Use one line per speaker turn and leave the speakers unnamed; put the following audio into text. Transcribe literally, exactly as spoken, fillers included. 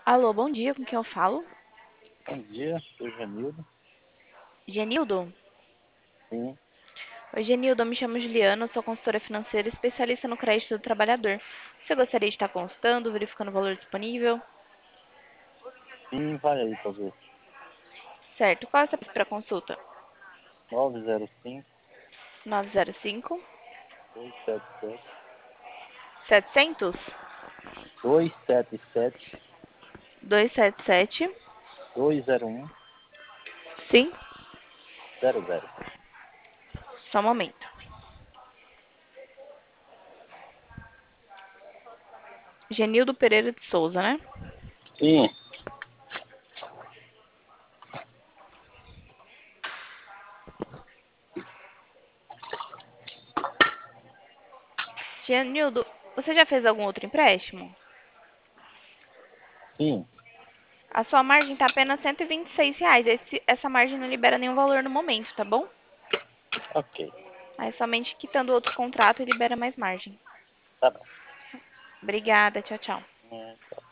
Alô, bom dia, com quem eu falo?
Bom dia, sou Genildo.
Genildo?
Sim,
Oi, Genildo, eu me chamo Juliana, eu sou consultora financeira especialista no crédito do trabalhador. Você gostaria de estar consultando, verificando o valor disponível?
sim, vai aí pra ver.
Certo, qual é o seu para consulta?
nove zero cinco,
nove zero cinco,
dois sete sete,
setecentos,
dois sete sete,
dois sete sete.
dois zero um,
Sim,
zero zero.
só um momento. Genildo Pereira de Souza, né?
Sim,
Genildo, você já fez algum outro empréstimo?
sim,
A sua margem está apenas cento e vinte e seis reais. Esse- essa margem não libera nenhum valor no momento, tá bom?
ok.
Aí somente quitando outro contrato e libera mais margem.
Tá bom.
Obrigada, tchau, tchau.
É, tá.